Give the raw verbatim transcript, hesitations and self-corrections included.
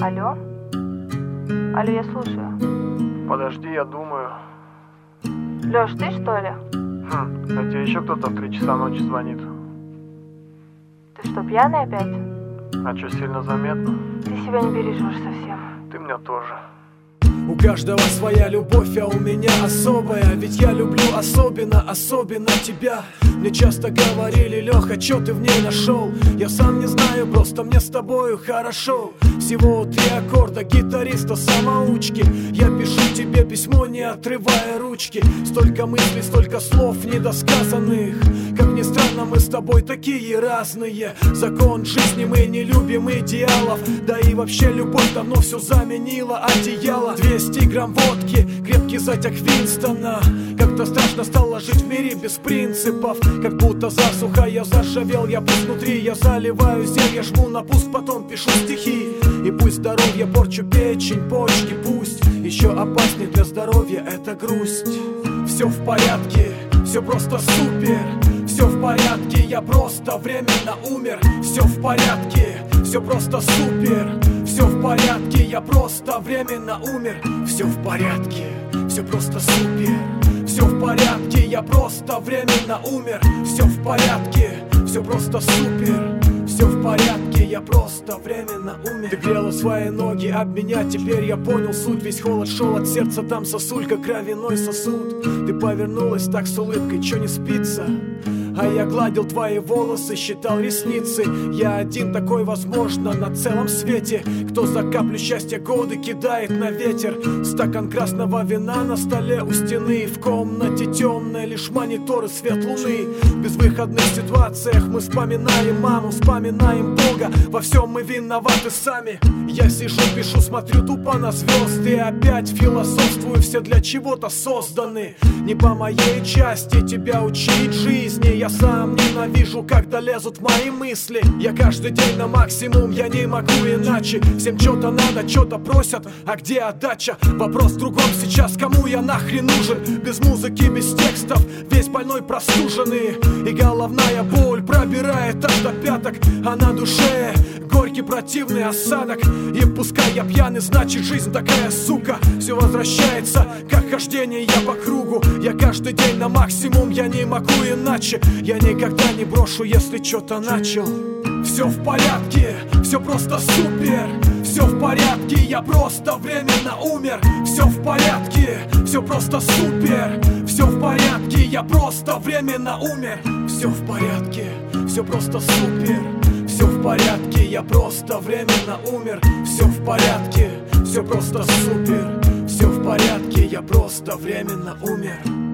Алло? Алло, я слушаю. Подожди, я думаю. Лёш, ты что ли? Хм, а тебе еще кто-то в три часа ночи звонит? Ты что, пьяный опять? А что, сильно заметно? Ты себя не бережешь совсем. Ты меня тоже. У каждого своя любовь, а у меня особая. Ведь я люблю особенно, особенно тебя. Мне часто говорили: Леха, чё ты в ней нашел? Я сам не знаю, просто мне с тобою хорошо. Всего три аккорда гитариста-самоучки. Я пишу тебе письмо, не отрывая ручки. Столько мыслей, столько слов недосказанных. Как ни странно, мы с тобой такие разные. Закон жизни, мы не любим идеалов. Да и вообще любовь давно все заменила одеяло. двести грамм водки, крепкий затяг Винстона. Как-то страшно стало жить в мире без принципов. Как будто засуха, я заржавел, я пусть внутри. Я заливаю зелье, жму на пуск, потом пишу стихи. И пусть здоровье порчу печень, почки. Пусть еще опаснее для здоровья это грусть. Все в порядке, все просто супер. Все в порядке, я просто временно умер. Все в порядке, все просто супер. Все в порядке, я просто временно умер. Все в порядке, все просто супер. Все в порядке, я просто временно умер. Все в порядке, все просто супер. Все в порядке, я просто временно умер. Ты грела свои ноги об меня, теперь я понял суть. Весь холод шел от сердца, там сосулька, кровяной сосуд. Ты повернулась так с улыбкой, чё не спится? А я гладил твои волосы, считал ресницы. Я один такой, возможно, на целом свете. Кто за каплю счастья годы кидает на ветер. Стакан красного вина на столе у стены. В комнате темная, лишь монитор и свет луны. В безвыходных ситуациях мы вспоминаем маму, вспоминаем Бога. Во всем мы виноваты сами. Я сижу, пишу, смотрю тупо на звезды. Опять философствую, все для чего-то созданы. Не по моей части тебя учить жизни. Я сам ненавижу, когда лезут мои мысли. Я каждый день на максимум, я не могу иначе. Всем что-то надо, что-то просят, а где отдача? Вопрос в другом сейчас, кому я нахрен нужен? Без музыки, без текстов, весь больной простуженный. И головная боль пробирает аж до пяток. А на душе горький противный осадок. И пускай я пьяный, значит жизнь такая, сука. Все возвращается, как хождение я по кругу. Я каждый день на максимум, я не могу иначе. Я никогда не брошу, если что-то начал. Все в порядке, все просто супер. Все в порядке, я просто временно умер. Все в порядке, все просто супер. Все в порядке, я просто временно умер. Все в порядке, все просто супер. Все в порядке, я просто временно умер. Все в порядке, все просто супер. Все в порядке, я просто временно умер.